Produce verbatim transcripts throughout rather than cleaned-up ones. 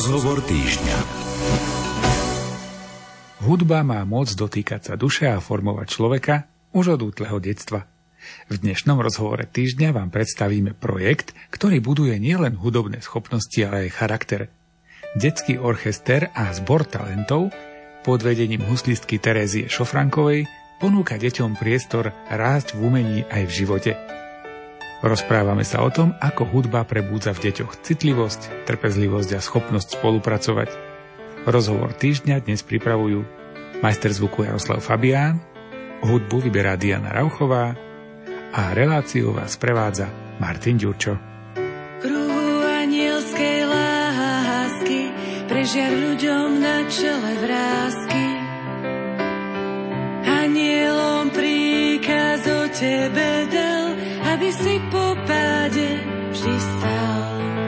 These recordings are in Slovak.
Rozhovor týždňa. Hudba má moc dotýkať sa duše a formovať človeka už od útleho detstva. V dnešnom rozhovore týždňa vám predstavíme projekt, ktorý buduje nielen hudobné schopnosti, ale aj charakter. Detský orchester a zbor talentov pod vedením huslistky Terézie Šofrankovej ponúka deťom priestor rásť v umení aj v živote. Rozprávame sa o tom, ako hudba prebúdza v deťoch citlivosť, trpezlivosť a schopnosť spolupracovať. Rozhovor týždňa dnes pripravujú majster zvuku Jaroslav Fabián, hudbu vyberá Diana Rauchová a reláciu vás sprevádza Martin Ďurčo. Kruhu anielskej lásky prežiar ľuďom na čele vrásky. Anielom príkaz o tebe dal, aby si po páde vždy stál.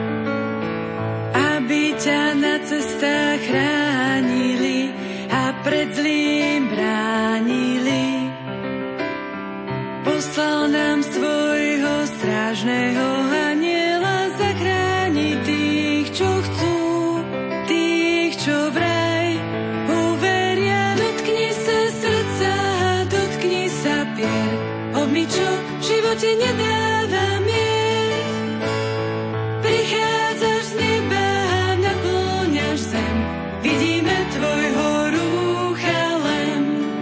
Aby ťa na cestách chránili a pred zlým bránili. Poslal nám svojho strážneho aniela zachrániť tých, čo chcú, tých, čo vraj uveria. Dotkni sa srdca, dotkni sa pier, obmi, čo v živote nedáva mier. Prichádzaš z neba, naplňaš zem, vidíme tvojho rúcha len.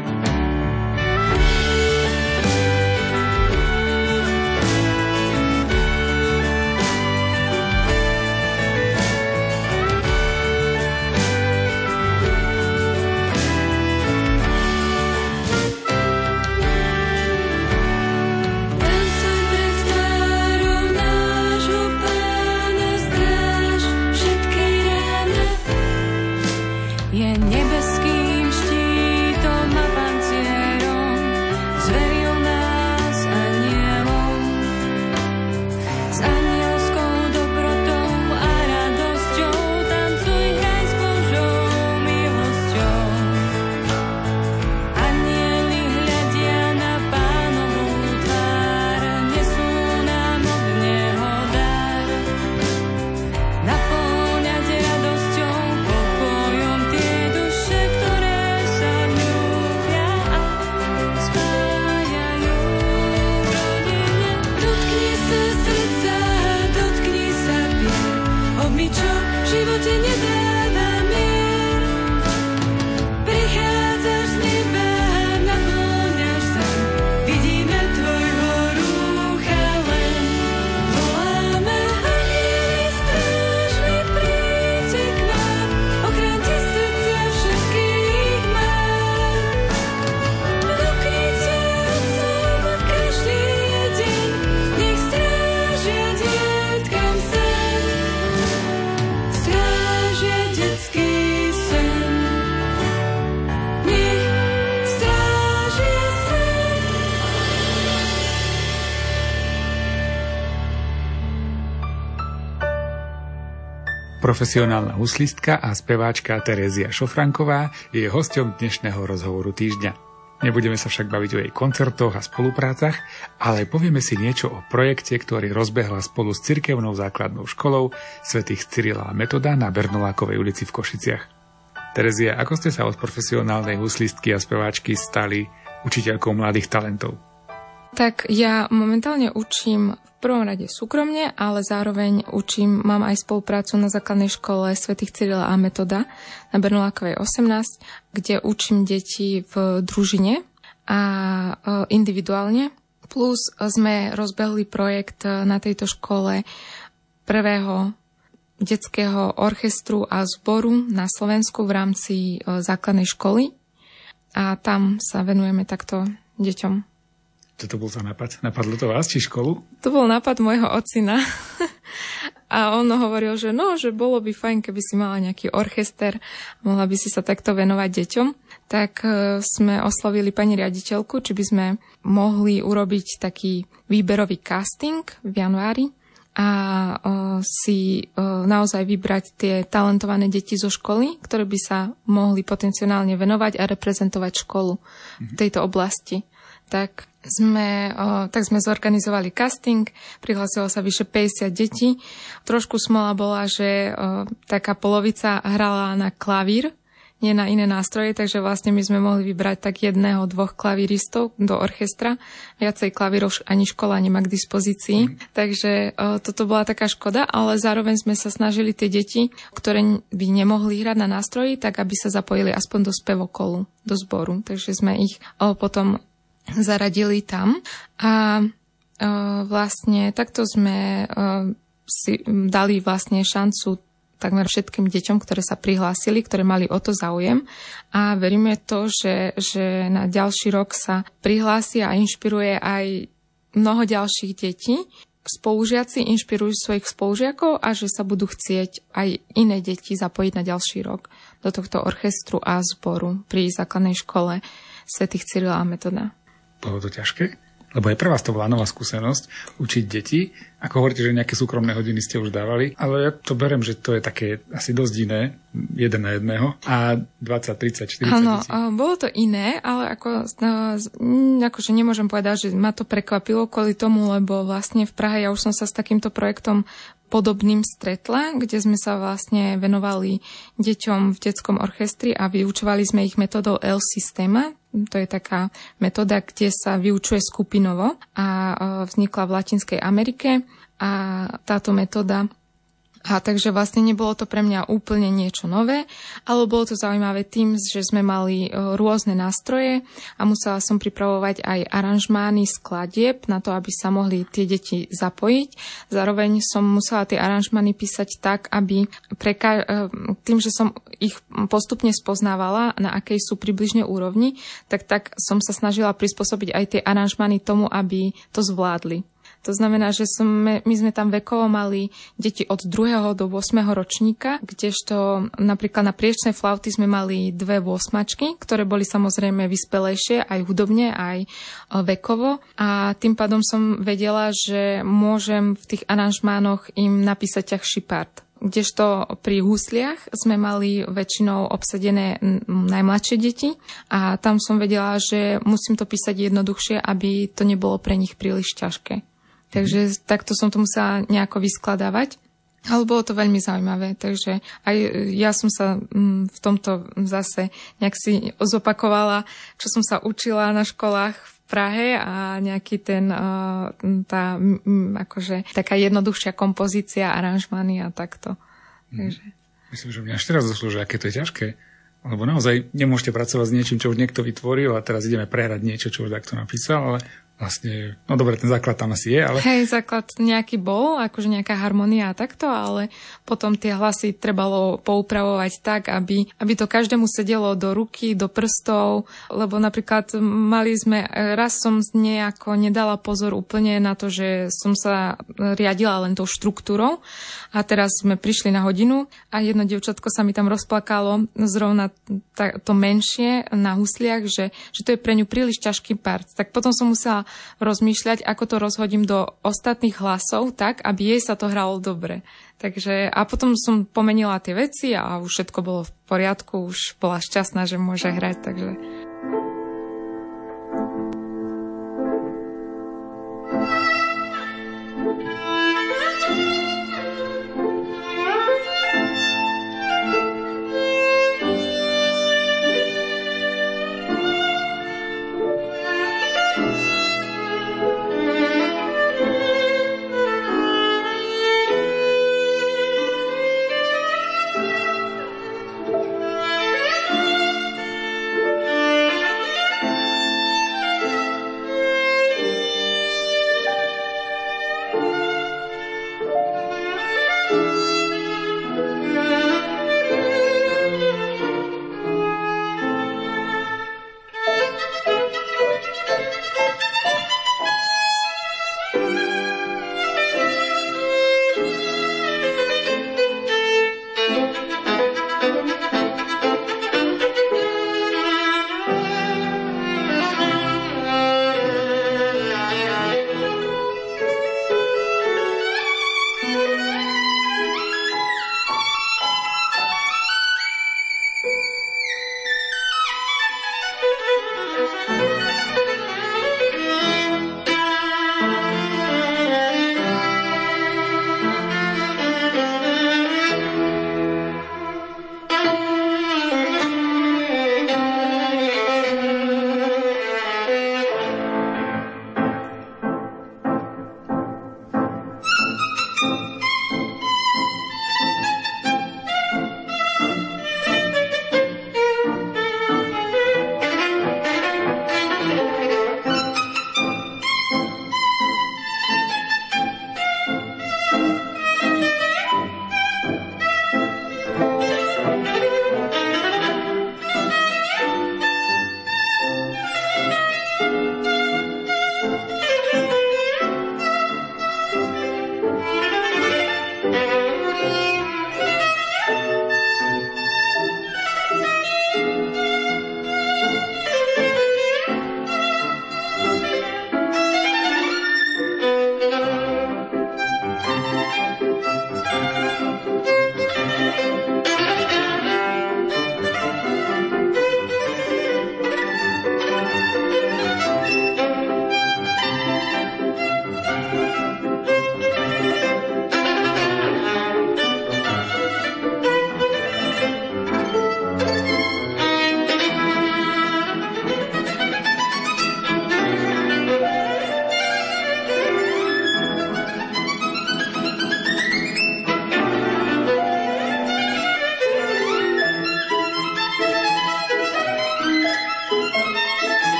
Profesionálna huslistka a speváčka Terézia Šofranková je hosťom dnešného rozhovoru týždňa. Nebudeme sa však baviť o jej koncertoch a spoluprácach, ale povieme si niečo o projekte, ktorý rozbehla spolu s cirkevnou základnou školou svätých Cyrila a Metoda na Bernolákovej ulici v Košiciach. Terézia, ako ste sa od profesionálnej huslistky a speváčky stali učiteľkou mladých talentov? Tak ja momentálne učím v prvom rade súkromne, ale zároveň učím, mám aj spoluprácu na základnej škole svätých Cyrila a Metoda na Bernolákovej osemnásť, kde učím deti v družine a individuálne. Plus sme rozbehli projekt na tejto škole prvého detského orchestru a zboru na Slovensku v rámci základnej školy a tam sa venujeme takto deťom. Čo to bol za nápad? Napadlo to vás, či školu? To bol nápad môjho ocina. A on hovoril, že no, že bolo by fajn, keby si mala nejaký orchester, mohla by si sa takto venovať deťom. Tak sme oslovili pani riaditeľku, či by sme mohli urobiť taký výberový casting v januári a si naozaj vybrať tie talentované deti zo školy, ktoré by sa mohli potenciálne venovať a reprezentovať školu v tejto oblasti. Tak sme, o, tak sme zorganizovali casting, prihlásilo sa vyše päťdesiat detí. Trošku smola bola, že o, taká polovica hrala na klavír, nie na iné nástroje, takže vlastne my sme mohli vybrať tak jedného, dvoch klavíristov do orchestra. Viacej klavírov ani škola nemá k dispozícii. Mm. Takže o, toto bola taká škoda, ale zároveň sme sa snažili tie deti, ktoré by nemohli hrať na nástroji, tak aby sa zapojili aspoň do spevokolu, do zboru. Takže sme ich o, potom zaradili tam. A o, vlastne takto sme o, si dali vlastne šancu takmer všetkým deťom, ktoré sa prihlásili, ktoré mali o to záujem. A veríme to, že, že na ďalší rok sa prihlási a inšpiruje aj mnoho ďalších detí. Spolužiaci inšpirujú svojich spolužiakov a že sa budú chcieť aj iné deti zapojiť na ďalší rok do tohto orchestru a zboru pri základnej škole svätých Cyrila a Metoda. Bolo to ťažké? Lebo aj pre vás to bola nová skúsenosť učiť deti. Ako hovoríte, že nejaké súkromné hodiny ste už dávali, ale ja to berem, že to je také asi dosť iné, jeden na jedného, a dvadsať, tridsať, štyridsať Áno, detí. bolo to iné, ale ako, akože nemôžem povedať, že ma to prekvapilo kvôli tomu, lebo vlastne v Prahe ja už som sa s takýmto projektom podobným stretla, kde sme sa vlastne venovali deťom v detskom orchestri a vyučovali sme ich metodou L-systéma. To je taká metóda, kde sa vyučuje skupinovo a vznikla v Latinskej Amerike a táto metóda. A takže vlastne nebolo to pre mňa úplne niečo nové, ale bolo to zaujímavé tým, že sme mali rôzne nástroje a musela som pripravovať aj aranžmány skladieb na to, aby sa mohli tie deti zapojiť. Zároveň som musela tie aranžmány písať tak, aby pre ka- tým, že som ich postupne spoznávala, na akej sú približne úrovni, tak tak som sa snažila prispôsobiť aj tie aranžmány tomu, aby to zvládli. To znamená, že sme, my sme tam vekovo mali deti od druhého do ôsmeho ročníka, kdežto napríklad na priečnej flauty sme mali dve osmačky, ktoré boli samozrejme vyspelejšie aj hudobne, aj vekovo. A tým pádom som vedela, že môžem v tých aranžmánoch im napísať ťažší part. Kdežto pri husliach sme mali väčšinou obsadené najmladšie deti a tam som vedela, že musím to písať jednoduchšie, aby to nebolo pre nich príliš ťažké. Takže takto som to musela nejako vyskladávať. Ale bolo to veľmi zaujímavé, takže aj ja som sa v tomto zase nejak si zopakovala, čo som sa učila na školách v Prahe a nejaký ten, tá akože taká jednoduchšia kompozícia, aranžmány a takto. Takže. Myslím, že mňa až teraz došlo, že aké to je ťažké. Lebo naozaj nemôžete pracovať s niečím, čo už niekto vytvoril a teraz ideme prehrať niečo, čo už takto napísal, ale vlastne, no dobre, ten základ tam asi je, ale... Hej, základ nejaký bol, akože nejaká harmonia a takto, ale potom tie hlasy trebalo poupravovať tak, aby, aby to každému sedelo do ruky, do prstov, lebo napríklad mali sme, raz som nejako nedala pozor úplne na to, že som sa riadila len tou štruktúrou a teraz sme prišli na hodinu a jedno dievčatko sa mi tam rozplakalo zrovna to menšie na husliach, že, že to je pre ňu príliš ťažký part. Tak potom som musela rozmýšľať, ako to rozhodím do ostatných hlasov tak, aby jej sa to hralo dobre. Takže a potom som pomenila tie veci a už všetko bolo v poriadku, už bola šťastná, že môže hrať, takže...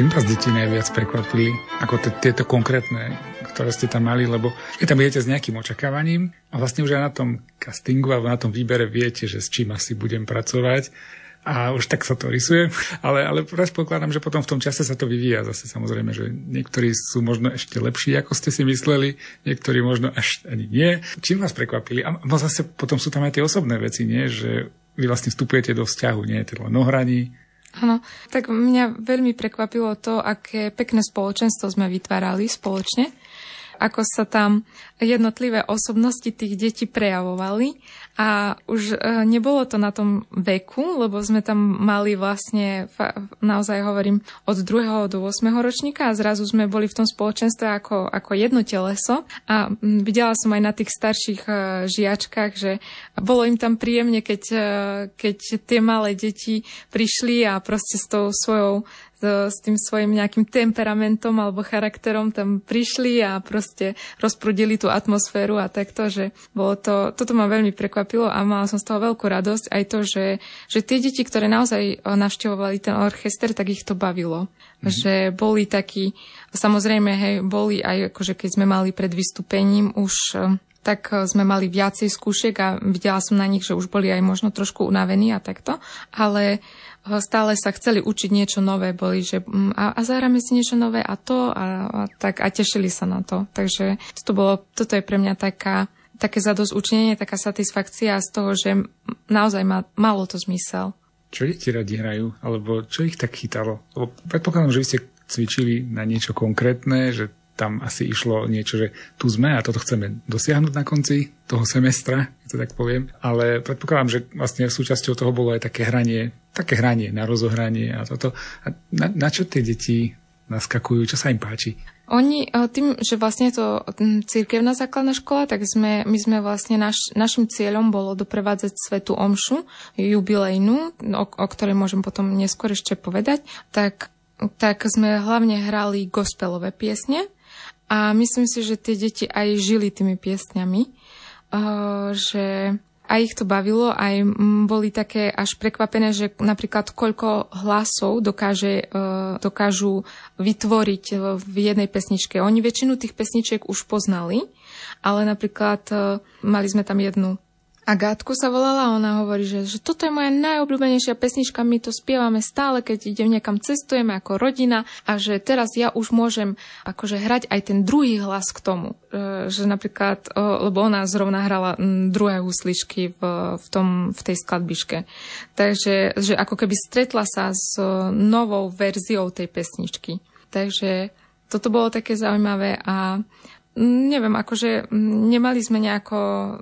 Čím vás deti najviac prekvapili, ako t- tieto konkrétne, ktoré ste tam mali, lebo vy tam idete s nejakým očakávaním a vlastne už aj na tom castingu alebo na tom výbere viete, že s čím asi budem pracovať a už tak sa to rysuje, ale, ale predpokladám, že potom v tom čase sa to vyvíja zase samozrejme, že niektorí sú možno ešte lepší, ako ste si mysleli, niektorí možno až ani nie. Čím vás prekvapili? A no zase potom sú tam aj tie osobné veci, nie? Že vy vlastne vstupujete do vzťahu, nie? Teda len o hraní. Áno, tak mňa veľmi prekvapilo to, aké pekné spoločenstvo sme vytvárali spoločne, ako sa tam jednotlivé osobnosti tých detí prejavovali a už nebolo to na tom veku, lebo sme tam mali vlastne, naozaj hovorím, od druhého do ôsmeho ročníka a zrazu sme boli v tom spoločenstve ako, ako jedno teleso a videla som aj na tých starších žiačkách, že bolo im tam príjemne, keď, keď tie malé deti prišli a proste s tou svojou s tým svojím nejakým temperamentom alebo charakterom tam prišli a proste rozprudili tú atmosféru a takto, že bolo to, toto ma veľmi prekvapilo a mala som z toho veľkú radosť aj to, že, že tie deti, ktoré naozaj navštevovali ten orchester, tak ich to bavilo. Mm. Že boli takí, samozrejme, hej, boli aj akože keď sme mali pred vystúpením už tak sme mali viacej skúšiek a videla som na nich, že už boli aj možno trošku unavení a takto, ale stále sa chceli učiť niečo nové, boli, že a, a zahráme si niečo nové a to a, a tak a tešili sa na to. Takže to bolo, toto je pre mňa taká, také zadosťučinenie, taká satisfakcia z toho, že naozaj má, malo to zmysel. Čo deti radi hrajú? Alebo čo ich tak chytalo? Lebo predpokladám, že vy ste cvičili na niečo konkrétne, že tam asi išlo niečo, že tu sme a toto chceme dosiahnuť na konci toho semestra, to tak poviem. Ale predpokladám, že vlastne súčasťou toho bolo aj také hranie, také hranie na rozohranie a toto. A na, na čo tie deti naskakujú? Čo sa im páči? Oni tým, že vlastne je to cirkevná základná škola, tak sme, my sme vlastne, naš, našim cieľom bolo doprevádzať svätú omšu, jubilejnú, o, o ktorej môžem potom neskôr ešte povedať, tak, tak sme hlavne hrali gospelové piesne. A myslím si, že tie deti aj žili tými piesňami, uh, že aj ich to bavilo, aj boli také až prekvapené, že napríklad koľko hlasov dokáže, uh, dokážu vytvoriť v jednej pesničke. Oni väčšinu tých pesničiek už poznali, ale napríklad uh, mali sme tam jednu Agátku sa volala a ona hovorí, že, že toto je moja najobľúbenejšia pesnička, my to spievame stále, keď idem niekam cestujeme ako rodina a že teraz ja už môžem akože hrať aj ten druhý hlas k tomu. E, že napríklad, e, lebo ona zrovna hrala m, druhé husličky v, v, tom, v tej skladbičke. Takže že ako keby stretla sa s novou verziou tej pesničky. Takže toto bolo také zaujímavé a neviem, akože nemali sme nejako...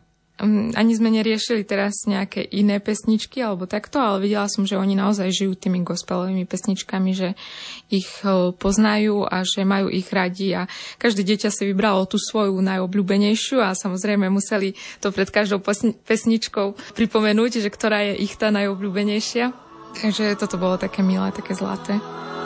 Ani sme neriešili teraz nejaké iné pesničky alebo takto, ale videla som, že oni naozaj žijú tými gospelovými pesničkami, že ich poznajú a že majú ich radi a každé dieťa si vybralo tú svoju najobľúbenejšiu a samozrejme museli to pred každou pesničkou pripomenúť, že ktorá je ich tá najobľúbenejšia. Takže toto bolo také milé, také zlaté.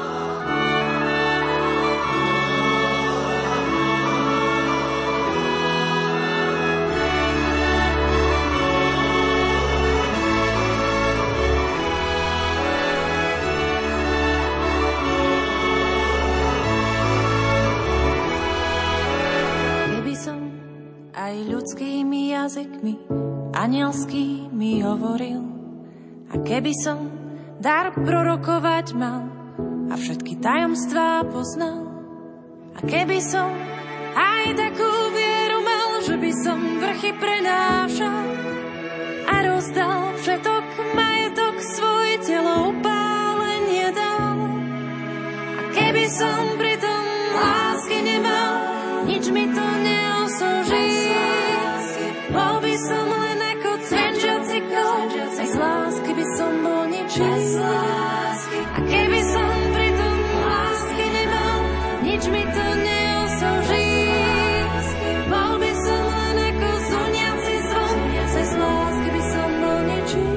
Jazykmi anielskými hovoril a keby som dar prorokovať mal a všetky tajomstvá poznal a keby som aj takú vieru mal, že by som vrchy prenášal a rozdal všetok majetok svoj, telo upálenie dal a keby som pritom lásky nemal, nič mi to neosoží. Bol by som len ako cvenčiaci kol, aj z lásky by som bol ničím. A keby som pritom lásky nemal, nič mi to neosoží. Bol by som len ako zuniaci zvon, aj z lásky by som bol ničím.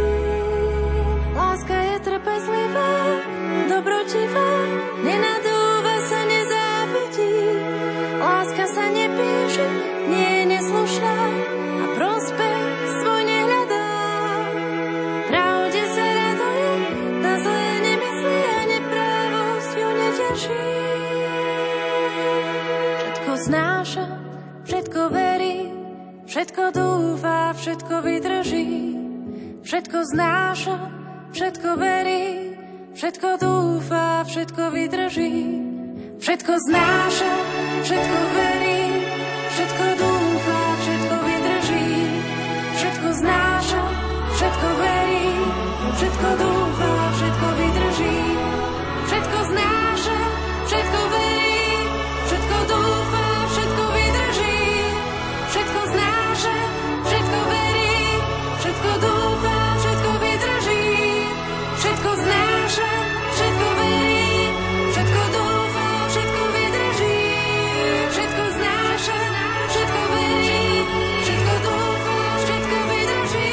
Láska je trpezlivá, dobrotivá, nenadúva. všetko dúfa, všetko vydrží, všetko znáša, všetko verí, všetko dúfa, všetko vydrží, všetko znáša, všetko verí, všetko dúfa, všetko vydrží, všetko znáša, všetko verí, všetko dúfa, všetko vydrží, všetko znáša, všetko verí, všetko dúfa, všetko vydrží, všetko znáša, všetko verí, všetko dúfa, všetko vydrží, všetko znáša, všetko verí, všetko dúfa, všetko vydrží, všetko znáša, všetko verí, všetko dúfa, všetko vydrží.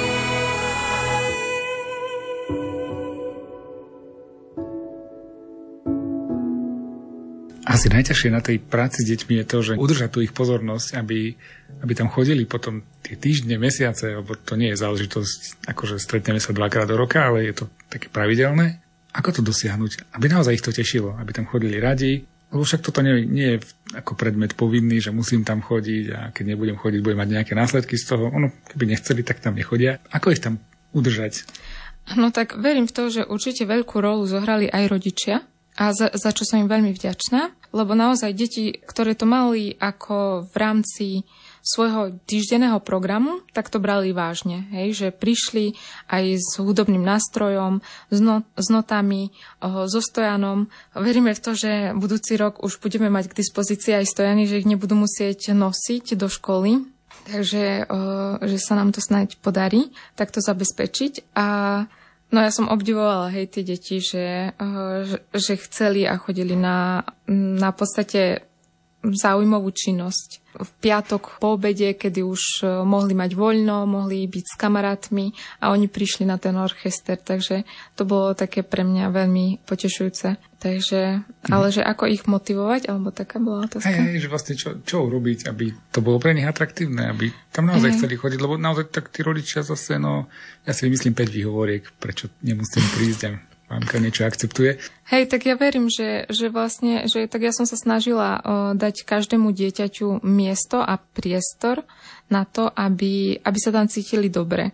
Asi najťažšie na tej práci s deťmi je to, že udržať tú ich pozornosť, aby, aby tam chodili potom tie týždne, mesiace, lebo to nie je záležitosť, akože stretneme sa dvakrát do roka, ale je to také pravidelné. Ako to dosiahnuť? Aby naozaj ich to tešilo, aby tam chodili radi, lebo však toto nie, nie je ako predmet povinný, že musím tam chodiť a keď nebudem chodiť, budem mať nejaké následky z toho. Ono, keby nechceli, tak tam nechodia. Ako ich tam udržať? No tak verím v to, že určite veľkú rolu zohrali aj rodičia, a za, za čo som im veľmi vďačná, lebo naozaj deti, ktoré to mali ako v rámci svojho týždenného programu, tak to brali vážne, hej, že prišli aj s hudobným nástrojom, s, no, s notami, oh, so stojanom. Veríme v to, že budúci rok už budeme mať k dispozícii aj stojany, že ich nebudú musieť nosiť do školy, takže oh, že sa nám to snáď podarí takto zabezpečiť. A no ja som obdivovala, hej, tie deti, že, že, že chceli a chodili na, na podstate zaujímavú činnosť. V piatok po obede, kedy už mohli mať voľno, mohli byť s kamarátmi a oni prišli na ten orchester, takže to bolo také pre mňa veľmi potešujúce. Takže, ale že ako ich motivovať, alebo taká bola otázka. Hej, hej, že vlastne čo, čo urobiť, aby to bolo pre nich atraktívne, aby tam naozaj hej. chceli chodiť, lebo naozaj tak tí rodičia zase, no, ja si vymyslím päť výhovoriek, prečo nemusím prísť a mamka niečo akceptuje. Hej, tak ja verím, že, že vlastne, že tak ja som sa snažila o, dať každému dieťaťu miesto a priestor na to, aby, aby sa tam cítili dobre.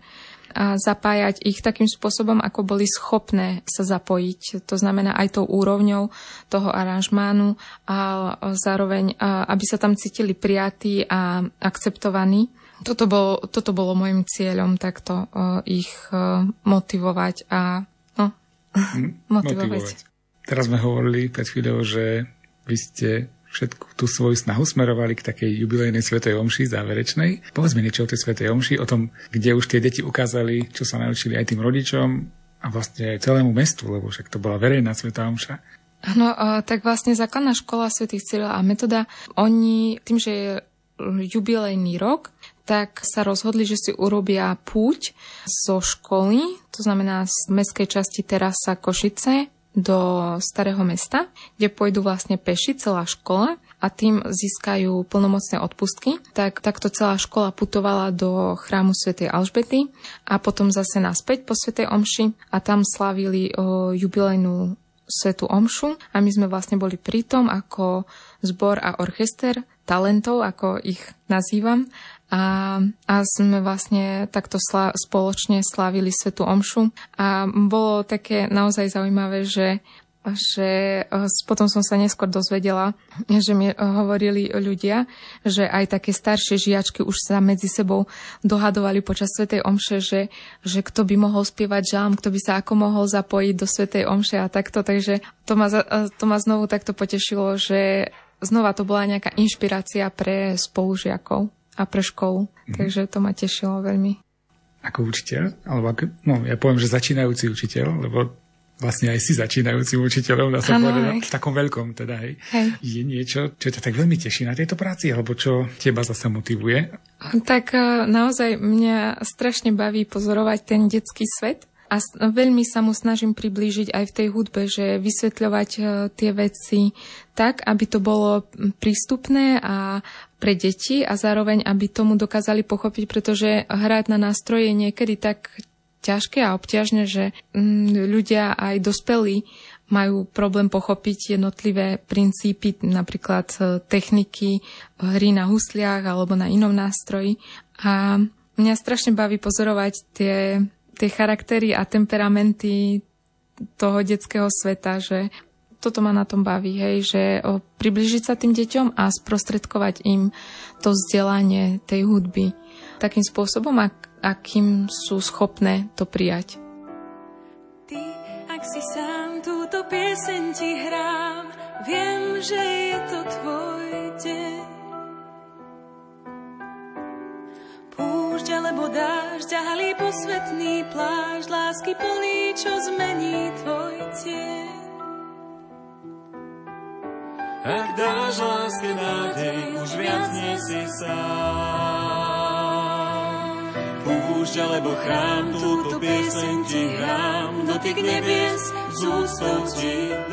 A zapájať ich takým spôsobom, ako boli schopné sa zapojiť. To znamená aj tou úrovňou toho aranžmánu a zároveň, aby sa tam cítili prijatí a akceptovaní. Toto bolo, toto bolo môjim cieľom, takto ich motivovať a no, hm, motivovať. motivovať. Teraz sme hovorili pred chvíľou, že vy ste všetku tú svoju snahu smerovali k takej jubilejnej svätej omši záverečnej. Povedzme niečo o tej svätej omši, o tom, kde už tie deti ukázali, čo sa naučili aj tým rodičom a vlastne aj celému mestu, lebo však to bola verejná svätá omša. No, tak vlastne základná škola svätých Cyrila a Metoda, oni tým, že je jubilejný rok, tak sa rozhodli, že si urobia púť zo školy, to znamená z mestskej časti Terasa Košice, do Starého mesta, kde pôjdu vlastne peši celá škola a tým získajú plnomocné odpustky. Tak takto celá škola putovala do chrámu svätej Alžbety a potom zase naspäť po svätej omši a tam slávili o, jubilejnú svätú omšu a my sme vlastne boli pri tom ako zbor a orchester talentov, ako ich nazývam. A, a sme vlastne takto sla, spoločne slávili svätú omšu a bolo také naozaj zaujímavé, že, že potom som sa neskôr dozvedela, že mi hovorili ľudia, že aj také staršie žiačky už sa medzi sebou dohadovali počas svätej omše, že, že kto by mohol spievať žalm, kto by sa ako mohol zapojiť do svätej omše a takto, takže to ma, to ma znovu takto potešilo, že znova to bola nejaká inšpirácia pre spolužiakov a pre školu. Mm. Takže to ma tešilo veľmi. Ako učiteľ? Alebo ako, no, ja poviem, že začínajúci učiteľ, lebo vlastne aj si začínajúcim učiteľom, dá sa povedať, v takom veľkom teda, hej. hej. Je niečo, čo ťa tak veľmi teší na tejto práci, alebo čo teba zase motivuje? Tak naozaj mňa strašne baví pozorovať ten detský svet a veľmi sa mu snažím priblížiť aj v tej hudbe, že vysvetľovať tie veci tak, aby to bolo prístupné a pre deti a zároveň, aby tomu dokázali pochopiť, pretože hrať na nástroje je niekedy tak ťažké a obťažné, že ľudia aj dospelí majú problém pochopiť jednotlivé princípy, napríklad techniky hry na husliach alebo na inom nástroji. A mňa strašne baví pozorovať tie, tie charaktery a temperamenty toho detského sveta, že toto ma na tom baví, hej, že o, približiť sa tým deťom a sprostredkovať im to vzdelanie tej hudby takým spôsobom, ak, akým sú schopné to prijať. Ty, ak si sám, túto pieseň ti hrám, viem, že je to tvoj deň. Púšť alebo dážď a halí posvetný plášť, lásky plný, čo zmení tvoj tieň. Ak dáš láske nádej, už viac nie si sám. Púšť alebo chrám, túto pieseň ti hrám, dotyk nebies z úctou ti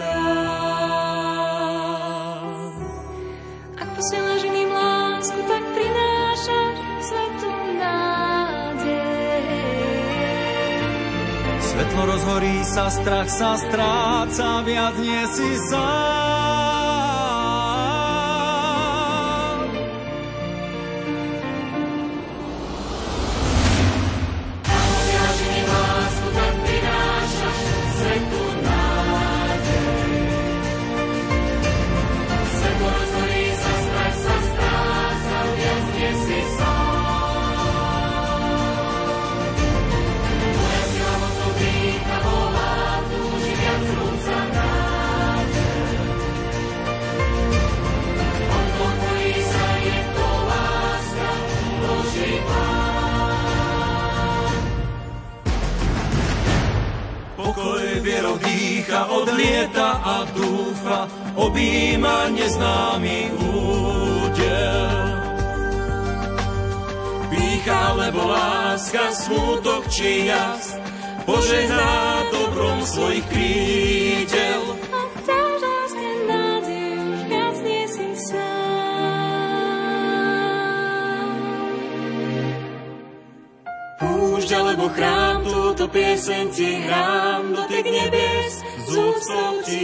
dám. Ak posielaš iným lásku, tak prinášaš svetu nádej. Svetlo rozhorí sa, strach sa stráca, viac nie si sám. Odlieta a dúfa, objíma neznámy údel. Pýcha lebo láska, smútok či jas, požehná dobrom svojich krídel. Ak dáš láske nádej, už viac nie si sám. Púšť alebo chrám, túto pieseň ti hrám, dotyk nebies z úctou ti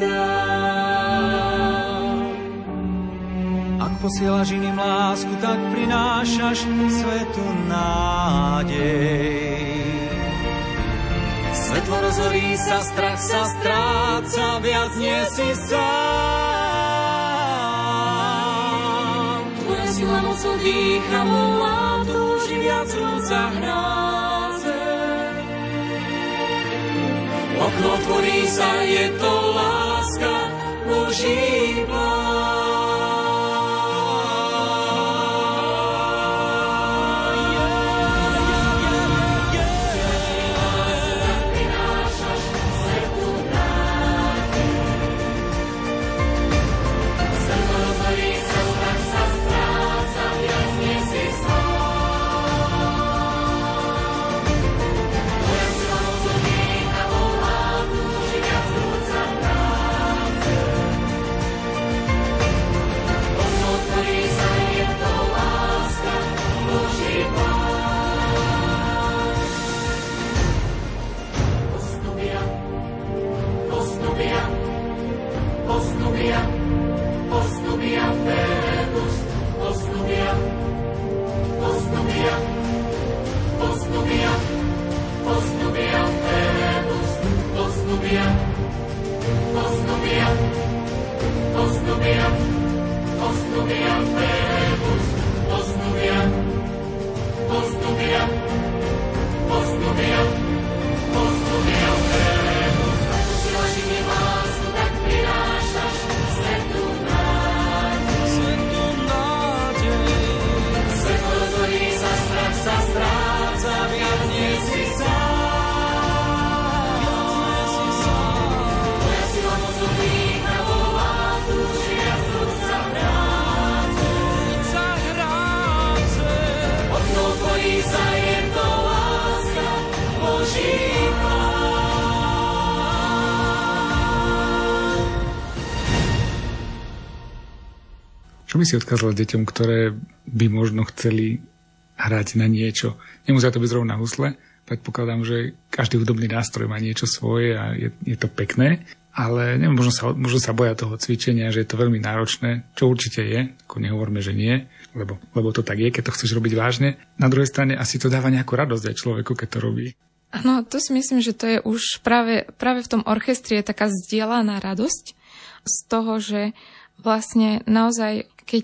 dám. Ak posielaš iným lásku, tak prinášaš svetu nádej. Svetlo rozhorí sa, strach sa stráca, viac nie si sám. Tvoja sila mocou dýcha, volá, túži viac rúca hráze. Okno otvorí sa, je to láska, Boží plán. Čo by si odkázala deťom, ktoré by možno chceli hrať na niečo? Nemusia to byť zrovna husle. Predpokladám, že každý hudobný nástroj má niečo svoje a je, je to pekné. ale neviem, možno sa, možno sa boja toho cvičenia, že je to veľmi náročné, čo určite je, ako nehovorme, že nie, lebo, lebo to tak je, keď to chceš robiť vážne. Na druhej strane asi to dáva nejakú radosť aj človeku, keď to robí. Áno, to si myslím, že to je už práve, práve v tom orchestri je taká zdieľaná radosť z toho, že vlastne naozaj, keď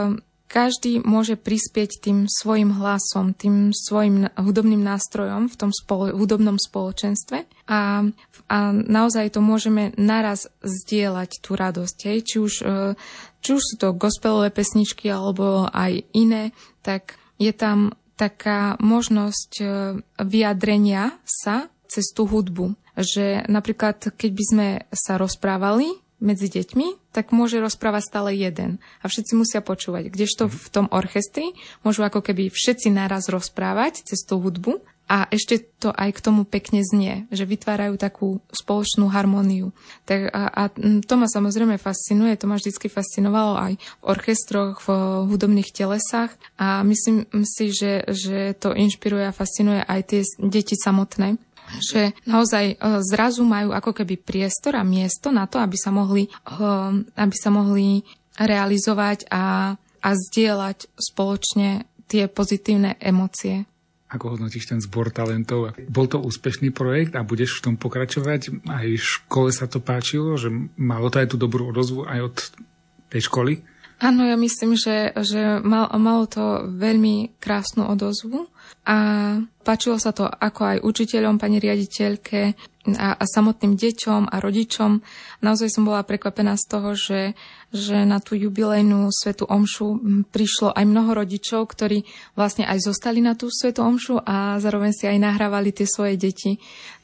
každý môže prispieť tým svojim hlasom, tým svojim hudobným nástrojom v tom spolo- hudobnom spoločenstve a, a naozaj to môžeme naraz zdieľať tú radosť. Hej. Či, už, či už sú to gospelové pesničky alebo aj iné, tak je tam taká možnosť vyjadrenia sa cez tú hudbu. Že napríklad, keď by sme sa rozprávali medzi deťmi, tak môže rozprávať stále jeden. A všetci musia počúvať. Kdežto v tom orchestri môžu ako keby všetci naraz rozprávať cez tú hudbu a ešte to aj k tomu pekne znie, že vytvárajú takú spoločnú harmóniu. Tak a, a to ma samozrejme fascinuje, to ma vždycky fascinovalo aj v orchestroch, v hudobných telesách a myslím si, že, že to inšpiruje a fascinuje aj tie deti samotné. Že naozaj zrazu majú ako keby priestor a miesto na to, aby sa mohli, aby sa mohli realizovať a, a zdieľať spoločne tie pozitívne emócie. Ako hodnotíš ten zbor talentov? Bol to úspešný projekt a budeš v tom pokračovať? Aj v škole sa to páčilo, že malo to aj tú dobrú odozvu aj od tej školy? Áno, ja myslím, že, že mal, malo to veľmi krásnu odozvu a páčilo sa to ako aj učiteľom, pani riaditeľke a, a samotným deťom a rodičom. Naozaj som bola prekvapená z toho, že, že na tú jubilejnú svätú omšu prišlo aj mnoho rodičov, ktorí vlastne aj zostali na tú svätú omšu a zároveň si aj nahrávali tie svoje deti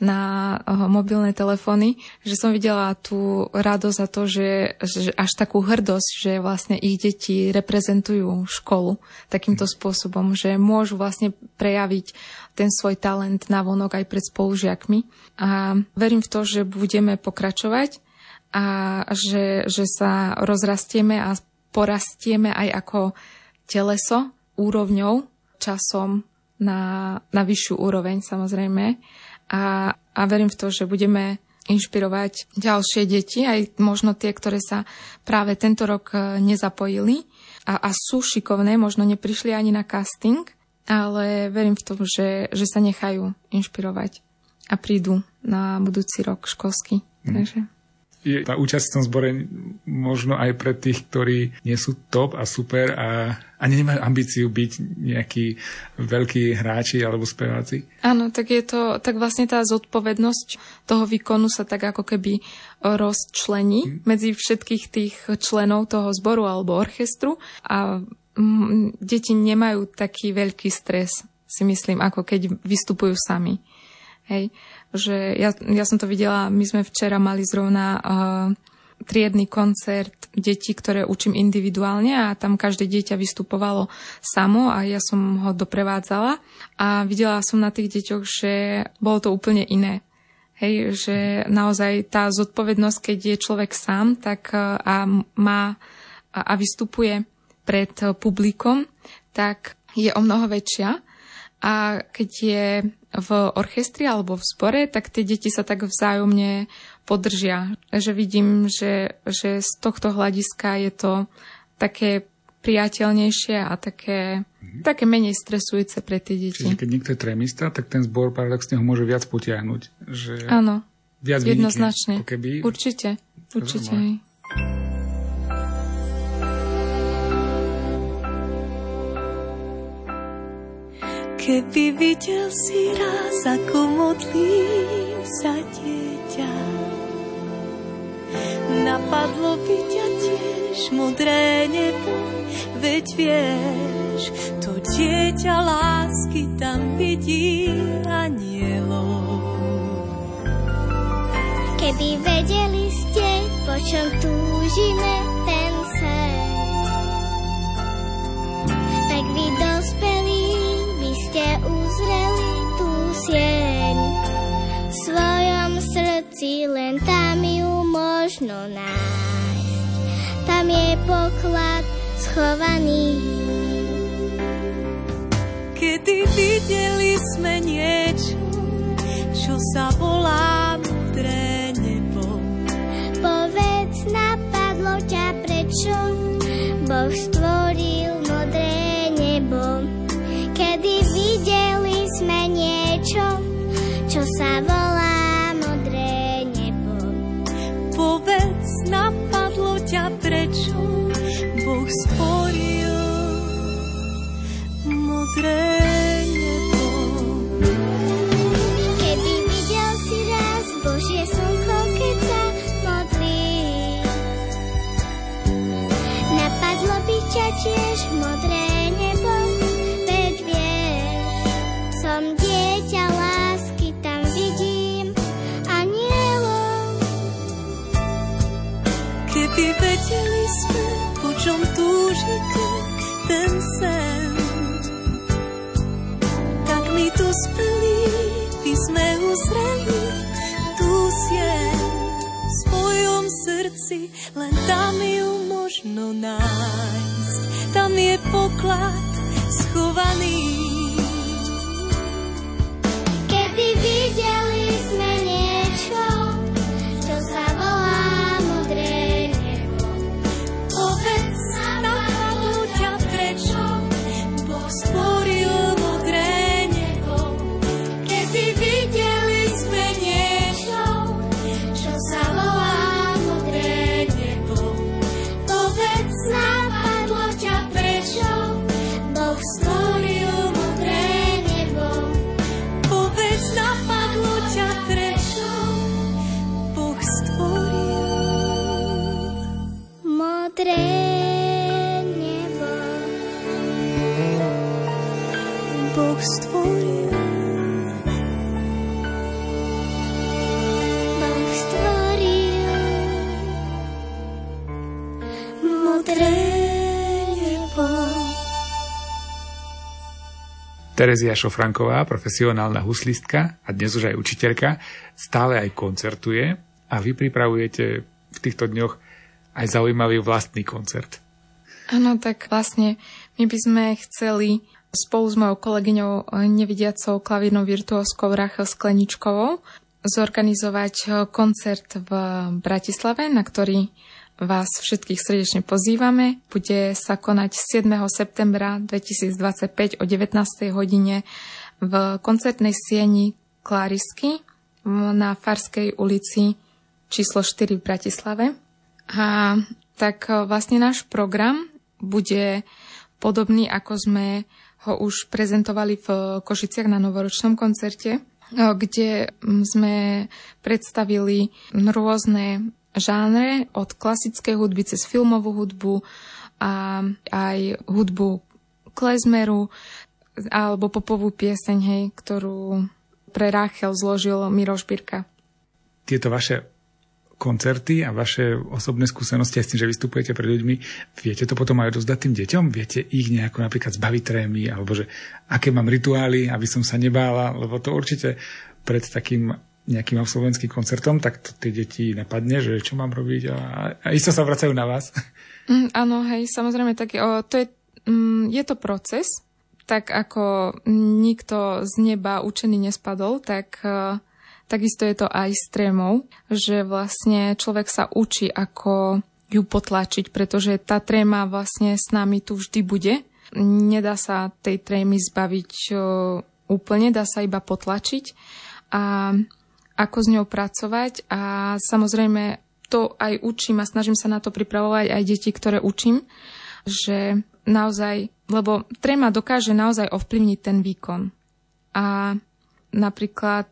na uh, mobilné telefóny. Že som videla tú radosť a to, že, že až takú hrdosť, že vlastne ich deti reprezentujú školu takýmto spôsobom, že môžu vlastne prejaviť ten svoj talent navonok aj pred spolužiakmi. A verím v to, že budeme pokračovať a že, že sa rozrastieme a porastieme aj ako teleso úrovňou, časom na, na vyššiu úroveň samozrejme. A, a verím v to, že budeme inšpirovať ďalšie deti, aj možno tie, ktoré sa práve tento rok nezapojili a, a sú šikovné, možno neprišli ani na casting, ale verím v tom, že, že sa nechajú inšpirovať a prídu na budúci rok školský. Mm. Takže... Je tá účasť v tom zbore možno aj pre tých, ktorí nie sú top a super a, a nemajú ambíciu byť nejakí veľkí hráči alebo speváci? Áno, tak je to, tak vlastne tá zodpovednosť toho výkonu sa tak ako keby rozčlení mm. medzi všetkých tých členov toho zboru alebo orchestru a m, deti nemajú taký veľký stres, si myslím, ako keď vystupujú sami. Hej, že ja, ja som to videla, my sme včera mali zrovna uh, triedny koncert detí, ktoré učím individuálne a tam každé dieťa vystupovalo samo a ja som ho doprevádzala a videla som na tých deťoch, že bolo to úplne iné. Hej, že naozaj tá zodpovednosť, keď je človek sám, tak uh, a má a, a vystupuje pred uh, publikom, tak je o mnoho väčšia. A keď je v orchestri alebo v zbore, tak tie deti sa tak vzájomne podržia. Že vidím, že, že z tohto hľadiska je to také priateľnejšie a také, mm-hmm. také menej stresujúce pre tie deti. Čiže keď niekto je trémista, tak ten zbor paradoxne ho môže viac potiahnuť. Že áno, viac jednoznačne. Vynikne, keby... Určite, určite. Hej. Keby videl si raz, ako modlím sa dieťa, napadlo by ťa tiež modré nebo, veď vieš, to dieťa lásky tam vidí anielov. Keby vedeli ste, po čom túžime ten sen, tak vy dospelí ste uzreli tú sieň. V svojom srdci len tam ju možno nájsť. Tam je poklad schovaný. Kedy videli sme niečo, čo sa volá modré nebo, prečo Boh stvoril modré nebo. Kedy videli sme niečo, čo sa volá modré nebo. Povedz, napadlo ťa, prečo Boh stvoril modré nebo. Kedy videl si raz Božie slnko, keď sa modlí, napadlo by ťa tiež modré nebo. Veď vieš, som dieťa lásky, tam vidím anielov. Keby vedeli sme, po čom túži ten sen, tak my tu speli by sme uzreli tú sieň v svojom srdci, len tam ju možno nájsť. Tam je poklad schovaný. Kedy videli sme niečo, čo sa volá modré nebo. Povedz, napadlo ťa, prečo Boh stvoril modré nebo. Kedy videli sme niečo, čo sa volá modré nebo. Povedz, napadlo ťa, prečo Boh stvoril modré nebo. Povedz, napadlo ťa, prečo Boh stvoril Modré nebo. Boh stvoril Boh stvoril modré nebo. Terezia Šofranková, profesionálna huslistka a dnes už aj učiteľka, stále aj koncertuje a vy pripravujete v týchto dňoch aj zaujímavý vlastný koncert. Áno, tak vlastne my by sme chceli spolu s mojou kolegyňou nevidiacou klavírnou virtuóskou Rachel Skleničkovou zorganizovať koncert v Bratislave, na ktorý vás všetkých srdečne pozývame. Bude sa konať siedmeho septembra dvetisícdvadsaťpäť o devätnástej hodine v koncertnej sieni Klárisky na Farskej ulici číslo štyri v Bratislave. A tak vlastne náš program bude podobný, ako sme ho už prezentovali v Košiciach na novoročnom koncerte, kde sme predstavili rôzne žánre od klasickej hudby cez filmovú hudbu a aj hudbu klezmeru alebo popovú pieseň, hej, ktorú pre Rachel zložil Miroš Birka. Tieto vaše koncerty a vaše osobné skúsenosti aj s tým, že vystupujete pred ľuďmi, viete to potom aj odozdať tým deťom? Viete ich nejako napríklad zbaviť trémy, alebo že aké mám rituály, aby som sa nebála, lebo to určite pred takým nejakým slovenským koncertom, tak to tie deti napadne, že čo mám robiť a, a isto sa vracajú na vás. Mm, áno, hej, samozrejme, tak o, to je, mm, je to proces, tak ako nikto z neba učený nespadol, tak uh, takisto je to aj s trémou, že vlastne človek sa učí, ako ju potlačiť, pretože tá tréma vlastne s nami tu vždy bude. Nedá sa tej trémy zbaviť uh, úplne, dá sa iba potlačiť a ako s ňou pracovať a samozrejme to aj učím a snažím sa na to pripravovať aj deti, ktoré učím, že naozaj, lebo tréma dokáže naozaj ovplyvniť ten výkon. A napríklad,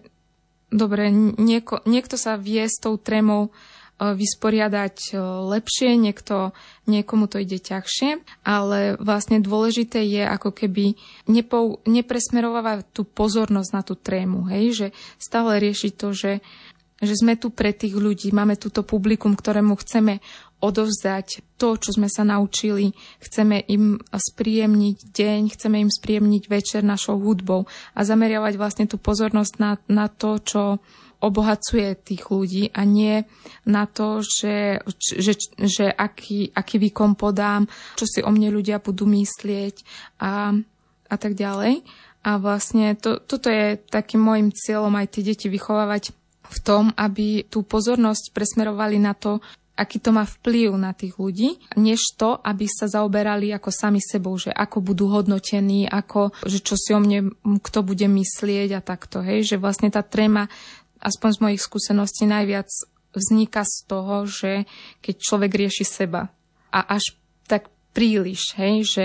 dobre, nieko, niekto sa vie s tou trémou vysporiadať lepšie, niekto, niekomu to ide ťažšie, ale vlastne dôležité je ako keby nepou, nepresmerovávať tú pozornosť na tú trému, hej, že stále riešiť to, že, že sme tu pre tých ľudí, máme túto publikum, ktorému chceme odovzdať to, čo sme sa naučili, chceme im spríjemniť deň, chceme im spríjemniť večer našou hudbou a zameriavať vlastne tú pozornosť na, na to, čo obohacuje tých ľudí a nie na to, že, že, že aký, aký výkon podám, čo si o mne ľudia budú myslieť a, a tak ďalej. A vlastne to, toto je takým môjim cieľom aj tie deti vychovávať v tom, aby tú pozornosť presmerovali na to, aký to má vplyv na tých ľudí, než to, aby sa zaoberali ako sami sebou, že ako budú hodnotení, ako, že čo si o mne kto bude myslieť a takto, hej, že vlastne tá tréma, aspoň z mojich skúseností, najviac vzniká z toho, že keď človek rieši seba a až tak príliš, hej, že,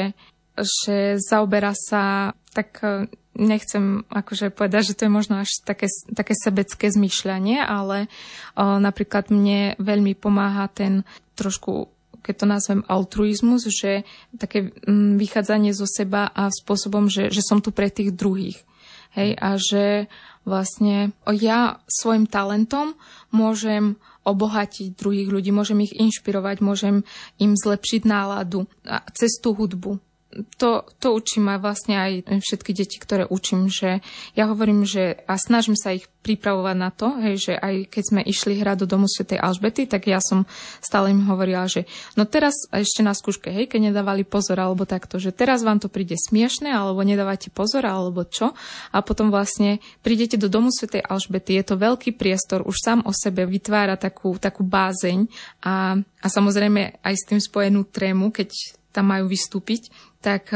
že zaoberá sa tak... Nechcem akože povedať, že to je možno až také, také sebecké zmýšľanie, ale o, napríklad mne veľmi pomáha ten trošku, keď to nazvem altruizmus, že také m, vychádzanie zo seba a spôsobom, že, že som tu pre tých druhých. Hej, a že vlastne ja svojim talentom môžem obohatiť druhých ľudí, môžem ich inšpirovať, môžem im zlepšiť náladu cez tú hudbu. To, to učím aj vlastne aj všetky deti, ktoré učím, že ja hovorím, že a snažím sa ich pripravovať na to, hej, že aj keď sme išli hrať do domu svätej Alžbety, tak ja som stále im hovorila, že no teraz ešte na skúške, hej, keď nedávali pozor alebo takto, že teraz vám to príde smiešne, alebo nedávate pozor, alebo čo, a potom vlastne prídete do domu svätej Alžbety, je to veľký priestor, už sám o sebe vytvára takú, takú bázeň a, a samozrejme aj s tým spojenú trému, keď tam majú vystúpiť, tak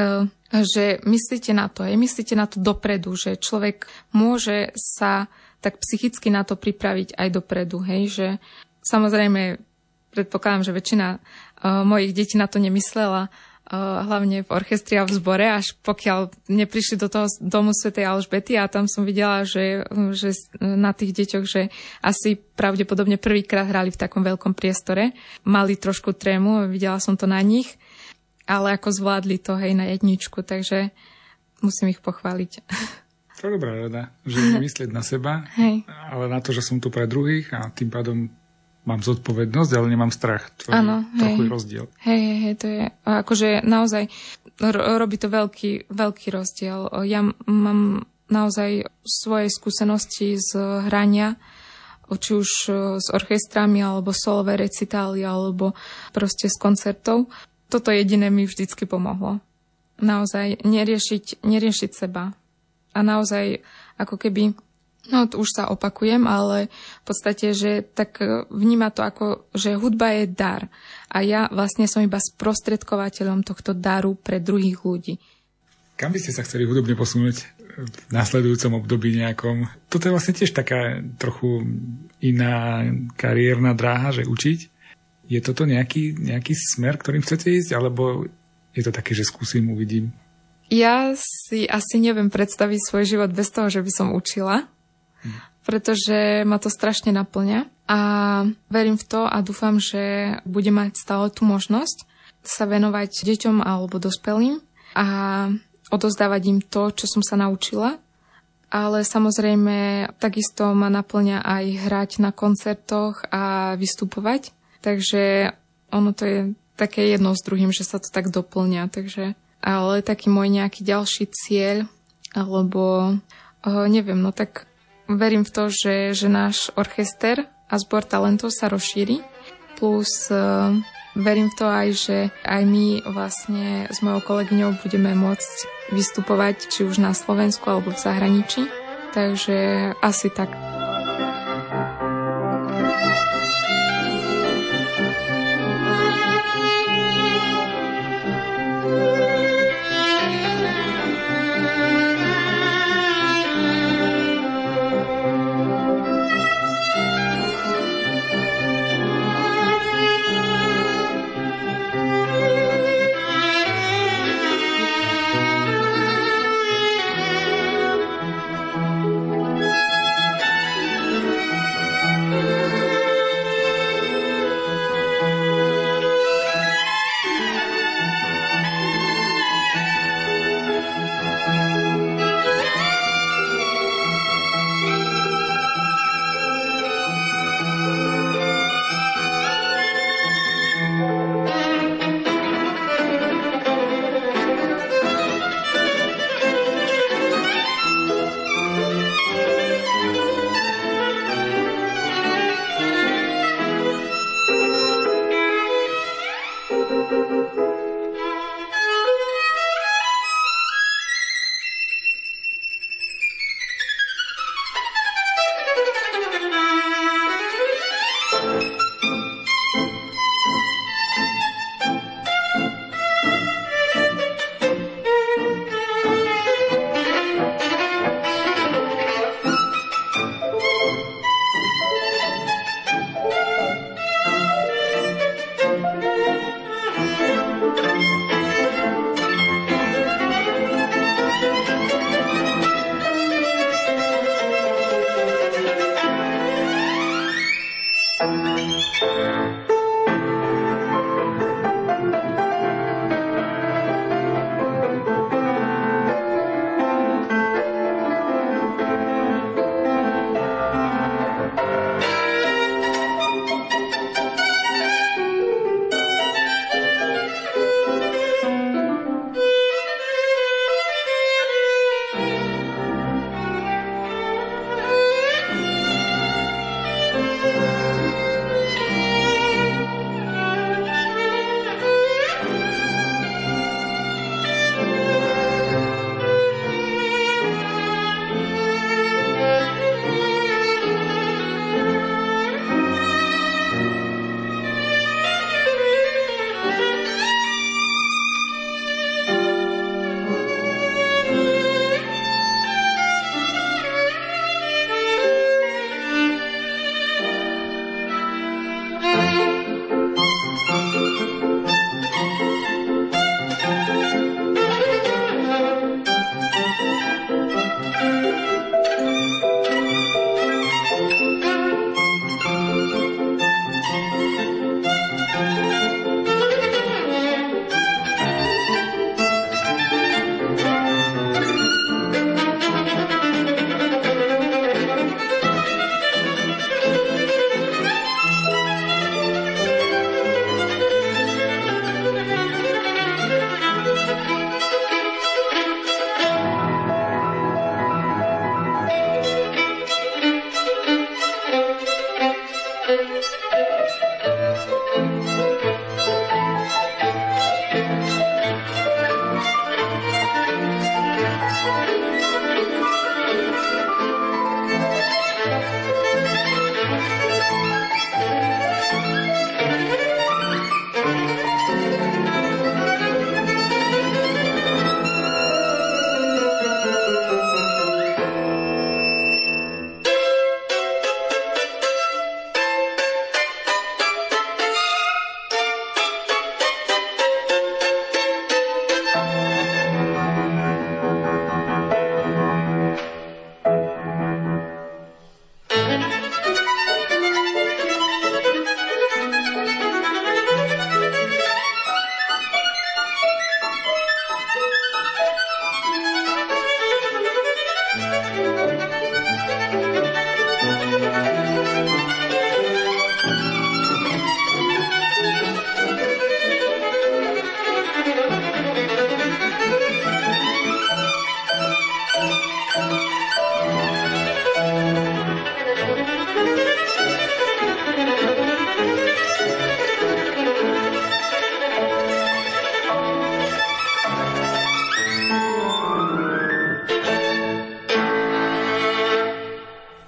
že myslíte na to, hej, myslíte na to dopredu, že človek môže sa tak psychicky na to pripraviť aj dopredu, hej, že samozrejme predpokladám, že väčšina uh, mojich detí na to nemyslela, uh, hlavne v orchestri a v zbore, až pokiaľ neprišli do toho domu svätej Alžbety a tam som videla, že, že na tých deťoch, že asi pravdepodobne prvýkrát hrali v takom veľkom priestore, mali trošku trému, videla som to na nich, ale ako zvládli to, hej, na jedničku, takže musím ich pochváliť. To je dobrá rada, že nemyslieť na seba, hej, ale na to, že som tu pre druhých a tým pádom mám zodpovednosť, ale nemám strach. To je ano, trochu hej. rozdiel. Hej, hej, hej, to je akože naozaj ro- robí to veľký, veľký rozdiel. Ja mám naozaj svoje skúsenosti z hrania, či už s orchestrami, alebo solové recitály, alebo proste z koncertov. Toto jediné mi vždycky pomohlo. Naozaj neriešiť, neriešiť seba. A naozaj ako keby, no to už sa opakujem, ale v podstate, že tak vníma to ako, že hudba je dar. A ja vlastne som iba sprostredkovateľom tohto daru pre druhých ľudí. Kam by ste sa chceli hudobne posunúť v nasledujúcom období nejakom? Toto je vlastne tiež taká trochu iná kariérna dráha, že učiť. Je toto nejaký, nejaký smer, ktorým chcete ísť, alebo je to také, že skúsim, uvidím? Ja si asi neviem predstaviť svoj život bez toho, že by som učila, hm. pretože ma to strašne naplňa a verím v to a dúfam, že budem mať stále tú možnosť sa venovať deťom alebo dospelým a odozdávať im to, čo som sa naučila. Ale samozrejme takisto ma naplňa aj hrať na koncertoch a vystupovať. Takže ono to je také jedno s druhým, že sa to tak doplňa. Takže, ale taký môj nejaký ďalší cieľ, alebo uh, neviem, no tak verím v to, že, že náš orchester a zbor talentov sa rozšíri. Plus uh, verím v to aj, že aj my vlastne s mojou kolegyňou budeme môcť vystupovať či už na Slovensku alebo v zahraničí. Takže asi tak.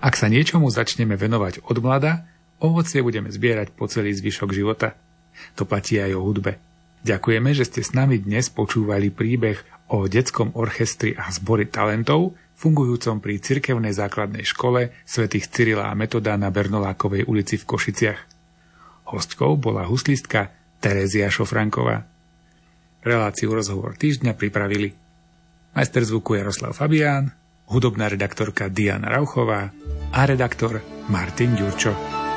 Ak sa niečomu začneme venovať od mlada, ovocie budeme zbierať po celý zvyšok života. To platí aj o hudbe. Ďakujeme, že ste s nami dnes počúvali príbeh o detskom orchestri a zbore talentov, fungujúcom pri cirkevnej základnej škole svätých Cyrila a Metoda na Bernolákovej ulici v Košiciach. Hostkou bola huslistka Terézia Šofranková. Reláciu Rozhovor týždňa pripravili majster zvuku Jaroslav Fabián, hudobná redaktorka Diana Rauchová a redaktor Martin Ďurčo.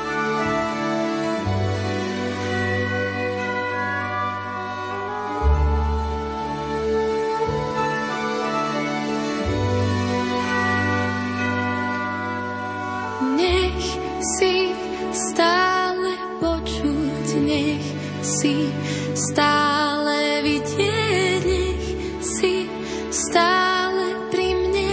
Nech si stále počuť, nech si stále vidieť, nech si stále pri mne.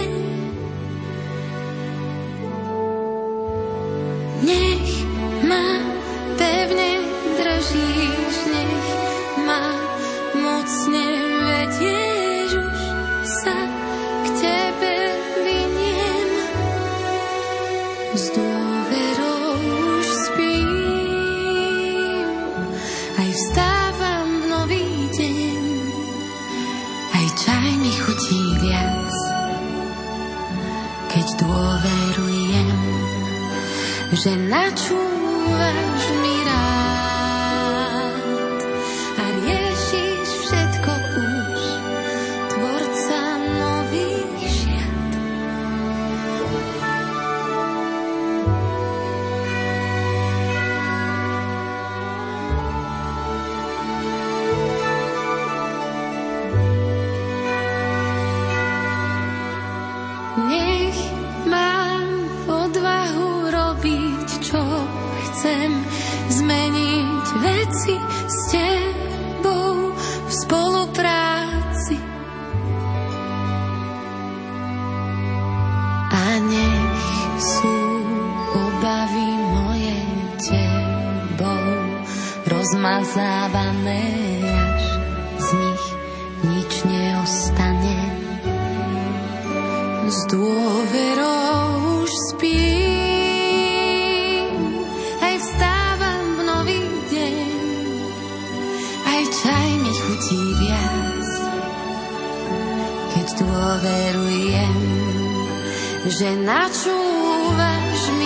Nech ma pevne držíš, nech ma mocne vedieš, už sa k tebe viniem. S dôverou už spím, aj vstávam v nový deň, aj čaj mi chutí viac, keď dôverujem, že načúvaš mi rád a riešiš všetko už, tvorca nových šiat. Nech mám odvahu robiť, čo chcem, zmeniť veci s tebou v spolupráci. A nech sú obavy moje tebou rozmazávané, až z nich nič neostane. S dôverou už spím, aj vstávam v nový deň, aj čaj mi chutí viac, keď dôverujem, že načúvaš mi